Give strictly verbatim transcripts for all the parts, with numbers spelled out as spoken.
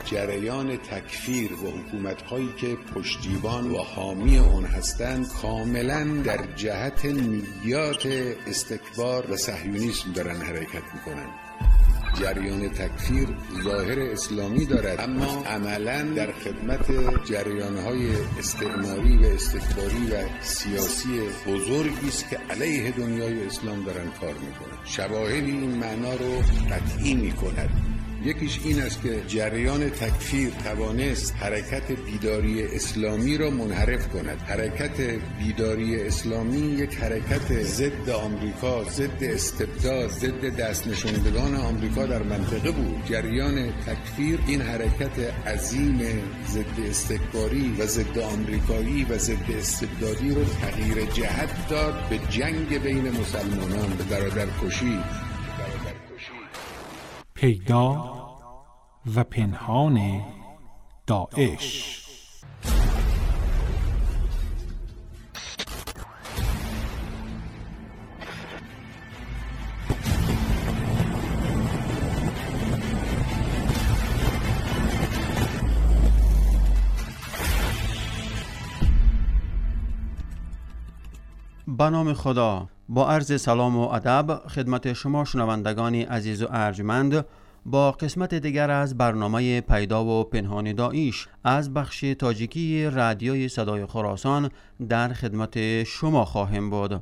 جریان تکفیر و حکومت‌هایی که پشتیبان و حامی اون هستند کاملاً در جهت نیات استکبار و صهیونیسم دارن حرکت میکنن. جریان تکفیر ظاهر اسلامی دارد اما عملاً در خدمت جریان‌های استعماری و استکباری و سیاسی بزرگی است که علیه دنیای اسلام دارن کار میکنن. شواهدی این معنا رو قطعی میکند. یکیش این است که جریان تکفیر توانست حرکت بیداری اسلامی را منحرف کند. حرکت بیداری اسلامی یک حرکت ضد آمریکا، ضد استبداد، ضد دست نشاندگان آمریکا در منطقه بود. جریان تکفیر این حرکت عظیم ضد استکباری و ضد آمریکایی و ضد استبدادی رو تغییر جهت داد به جنگ بین مسلمانان، به برادرکشی. پیدا و پنهان داعش. به نام خدا. با عرض سلام و ادب خدمت شما شنوندگان عزیز و ارجمند، با قسمت دیگر از برنامه پیدا و پنهان داعش از بخش تاجیکی رادیوی صدای خراسان در خدمت شما خواهیم بود.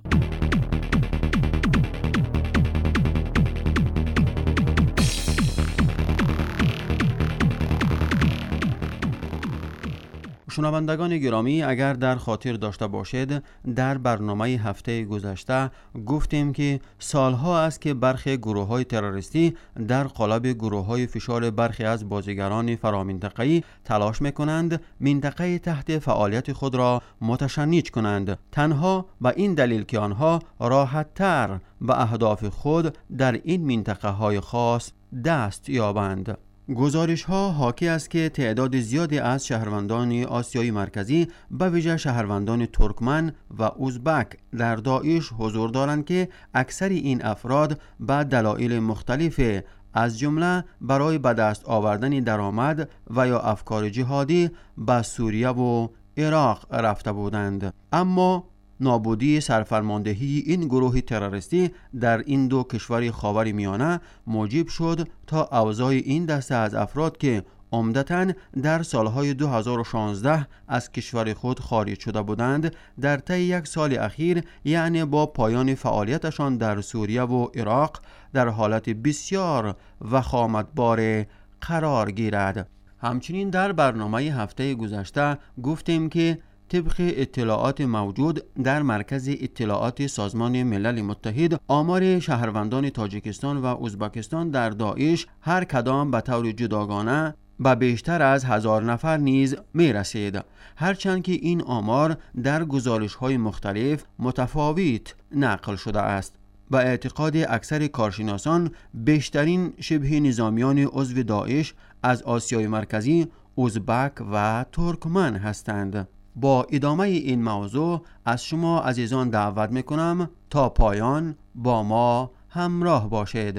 شنوندگان گرامی، اگر در خاطر داشته باشید در برنامه هفته گذشته گفتیم که سالها است که برخی گروه‌های تروریستی در قالب گروه‌های فشار برخی از بازیگران فرامنطقه‌ای تلاش می‌کنند منطقه تحت فعالیت خود را متشنج کنند، تنها به این دلیل که آنها راحت‌تر به اهداف خود در این منطقه‌های خاص دست یابند. گزارش ها حاکی است که تعداد زیادی از شهروندان آسیای مرکزی به ویژه شهروندان ترکمن و ازبک در داعش حضور دارند که اکثر این افراد به دلایل مختلف از جمله برای به دست آوردن درآمد و یا افکار جهادی به سوریه و عراق رفته بودند. اما نابودی سرفرماندهی این گروه تروریستی در این دو کشور خاور میانه موجب شد تا اوضاع این دسته از افراد که عمدتاً در سالهای دو هزار و شانزده از کشور خود خارج شده بودند در طی یک سال اخیر، یعنی با پایان فعالیتشان در سوریه و عراق، در حالت بسیار وخامتبار قرار گیرد. همچنین در برنامه هفته گذشته گفتیم که طبق اطلاعات موجود در مرکز اطلاعات سازمان ملل متحد، آمار شهروندان تاجیکستان و ازبکستان در داعش هر کدام به طور جداگانه به بیشتر از هزار نفر نیز می رسید، هرچند که این آمار در گزارش‌های مختلف متفاوت نقل شده است. به اعتقاد اکثر کارشناسان بیشترین شبه نظامیان عضو داعش از آسیای مرکزی، ازبک و ترکمن هستند. با ادامه این موضوع از شما عزیزان دعوت میکنم تا پایان با ما همراه باشید.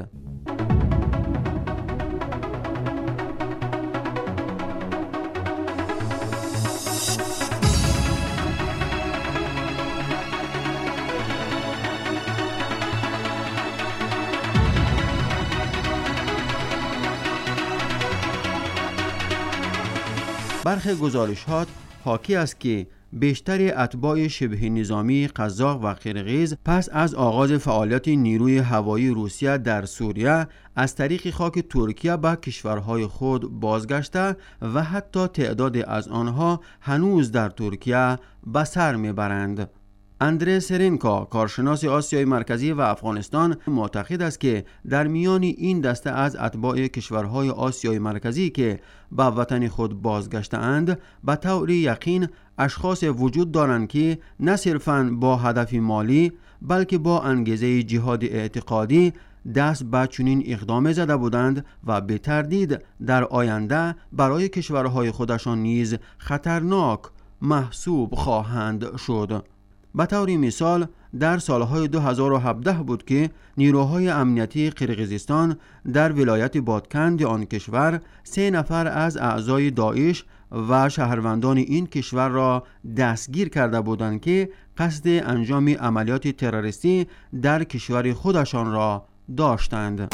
برخی گزارشات حاکی است که بیشتر اتباع شبه نظامی قزاق و قرقیز پس از آغاز فعالیت نیروی هوایی روسیه در سوریه از طریق خاک ترکیه به کشورهای خود بازگشته و حتی تعداد از آنها هنوز در ترکیه به سر میبرند. اندری سرینکا، کارشناس آسیای مرکزی و افغانستان، معتقد است که در میان این دسته از اتباع کشورهای آسیای مرکزی که به وطن خود بازگشته‌اند به طور یقین اشخاص وجود دارند که نه صرفاً با هدف مالی بلکه با انگیزه جهاد اعتقادی دست به چنین اقدام زده بودند و به تردید در آینده برای کشورهای خودشان نیز خطرناک محسوب خواهند شد. به طور مثال در سالهای دو هزار و هفده بود که نیروهای امنیتی قرقیزستان در ولایت بادکند آن کشور سه نفر از اعضای داعش و شهروندان این کشور را دستگیر کرده بودند که قصد انجام عملیات تروریستی در کشور خودشان را داشتند.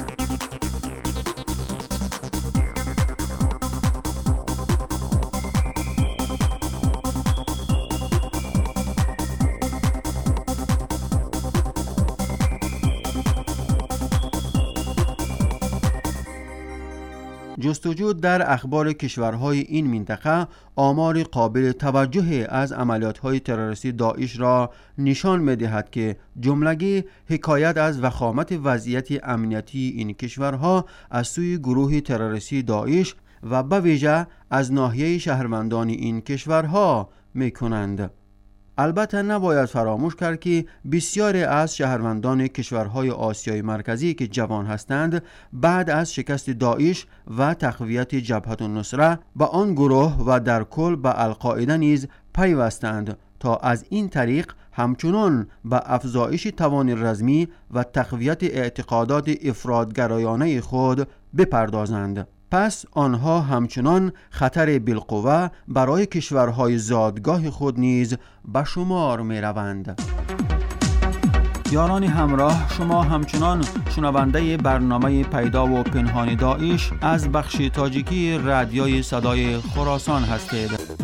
جستجو در اخبار کشورهای این منطقه آمار قابل توجه از عملیات‌های تروریستی داعش را نشان می‌دهد که جملگی حکایت از وخامت وضعیت امنیتی این کشورها از سوی گروه تروریستی داعش و به ویژه از ناحیه شهروندان این کشورها می‌کنند. البته نباید فراموش کرد که بسیاری از شهروندان کشورهای آسیای مرکزی که جوان هستند بعد از شکست داعش و تقویت جبهة النصره به آن گروه و در کل به القاعده نیز پیوستند تا از این طریق همچنان به افزایش توان رزمی و تقویت اعتقادات افراطگرایانه خود بپردازند. پس آنها همچنان خطر بالقوه برای کشورهای زادگاه خود نیز به شمار می روند. یاران همراه، شما همچنان شنونده برنامه پیدا و پنهان داعش از بخش تاجیکی رادیوی صدای خراسان هستید.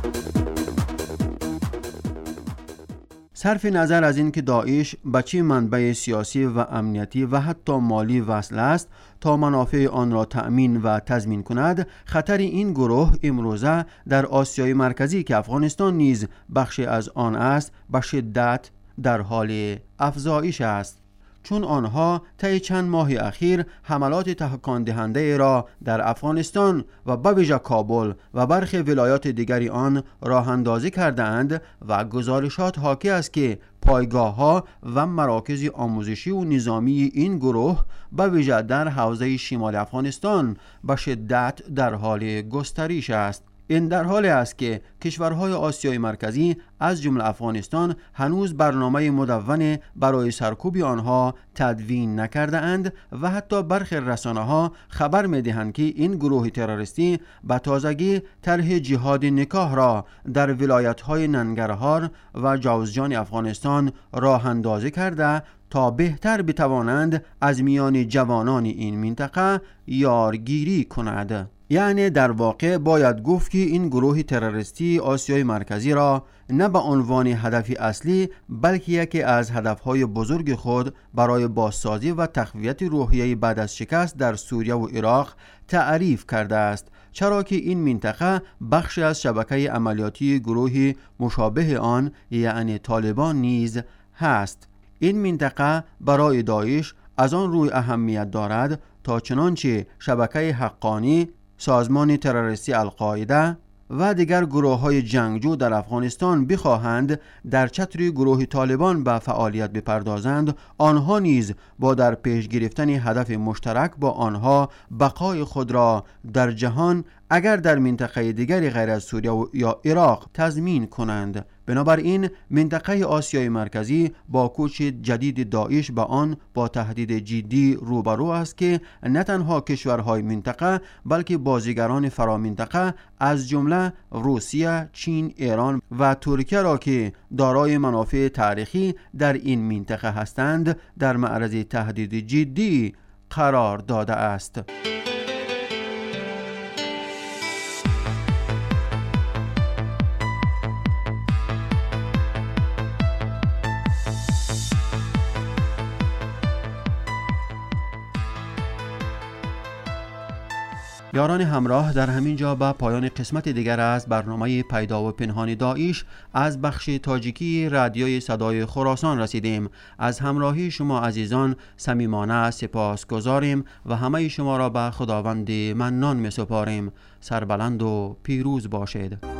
صرف نظر از اینکه داعش به چه منبع سیاسی و امنیتی و حتی مالی وصل است تا منافع آن را تأمین و تضمین کند، خطر این گروه امروزه در آسیای مرکزی که افغانستان نیز بخشی از آن است به شدت در حال افزایش است، چون آنها طی چند ماه اخیر حملات تکان دهنده را در افغانستان و به ویژه کابل و برخی ولایات دیگری آن راه اندازی کردند و گزارشات حاکی است که پایگاه‌ها و مراکز آموزشی و نظامی این گروه به ویژه در حوزه شمال افغانستان به شدت در حال گسترش است. این در حالی است که کشورهای آسیای مرکزی از جمله افغانستان هنوز برنامه مدون برای سرکوب آنها تدوین نکرده اند و حتی برخی رسانه‌ها خبر می‌دهند که این گروه تروریستی به تازگی طرح جهاد نکاح را در ولایت‌های ننگرهار و جوزجان افغانستان راه اندازی کرده تا بهتر بتوانند از میان جوانان این منطقه یارگیری کند. یعنی در واقع باید گفت که این گروه تروریستی آسیای مرکزی را نه به عنوان هدف اصلی بلکه یکی از هدفهای بزرگ خود برای بازسازی و تقویت روحیه بعد از شکست در سوریه و عراق تعریف کرده است، چرا که این منطقه بخشی از شبکه عملیاتی گروه مشابه آن یعنی طالبان نیز هست. این منطقه برای داعش از آن روی اهمیت دارد تا چنانچه شبکه حقانی، سازمان تروریستی القاعده و دیگر گروه‌های جنگجو در افغانستان بخواهند در چتر گروه طالبان به فعالیت بپردازند، آنها نیز با در پیش گرفتن هدف مشترک با آنها بقای خود را در جهان اگر در منطقه دیگری غیر از سوریه و یا عراق تضمین کنند. بنابراین منطقه آسیای مرکزی با کوچ جدید داعش به آن با تهدید جدی روبرو است که نه تنها کشورهای منطقه بلکه بازیگران فرامنطقه از جمله روسیه، چین، ایران و ترکیه را که دارای منافع تاریخی در این منطقه هستند در معرض تهدید جدی قرار داده است. یاران همراه، در همین جا به پایان قسمت دیگر از برنامه پیدا و پنهان داعش از بخش تاجیکی رادیوی صدای خراسان رسیدیم. از همراهی شما عزیزان صمیمانه سپاس گزاریم و همه شما را به خداوند منان می سپاریم. سربلند و پیروز باشید.